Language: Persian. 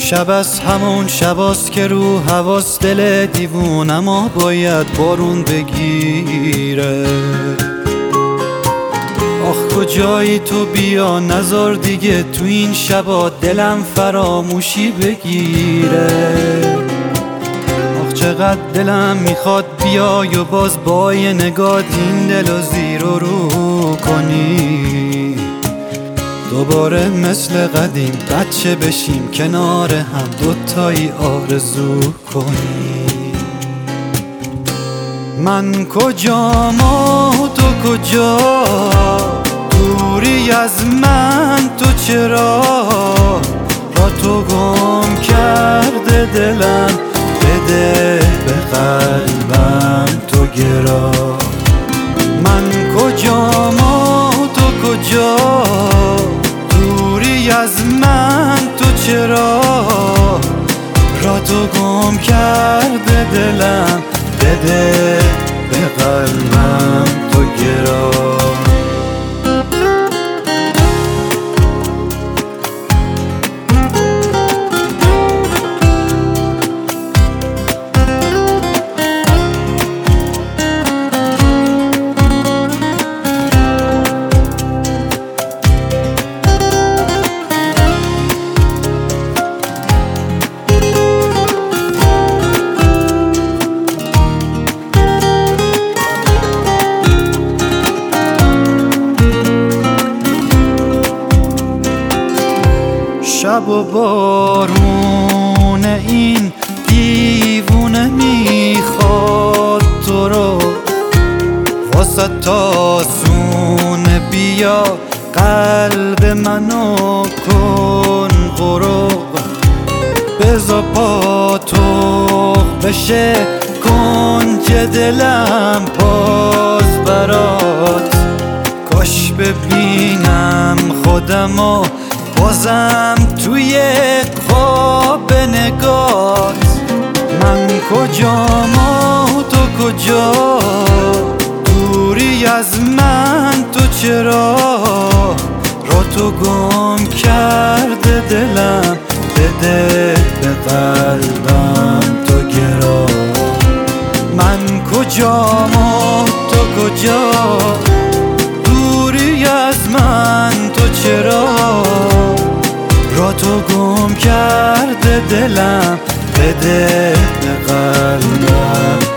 شب از همون شباست که رو حواس دل دیوونما باید بارون بگیره. آخ کجایی تو بیا نزار دیگه تو این شبا دلم فراموشی بگیره. آخ چقدر دلم میخواد بیای و باز با یه نگاه این دلو زیر و رو کنی. دوباره مثل قدیم بچه بشیم کنار هم دوتایی آرزو کنی. من کجام و تو کجا، دوری از من تو چرا، با تو گم کرده دلم، بده به قلبم تو گرا. من کجام و تو کجا، دوری از من تو چرا، را تو گم کرده دلم، بده به قلبم تو گرا. شب و بارون این دیوونه میخواد تو رو، واسه تاسونه بیا قلب منو کن غروب. بزا پا تو بشه کنج دلم باز برات، کاش ببینم خودمو بازم توی خواب نگات. من کجام و تو کجا، دوری از من تو چرا، را تو گم کرده دلم، بده به قلبم تو گرا. من کجام و تو کجا، دوری از من تو چرا، را تو گم کرده دلم، بده به قلبم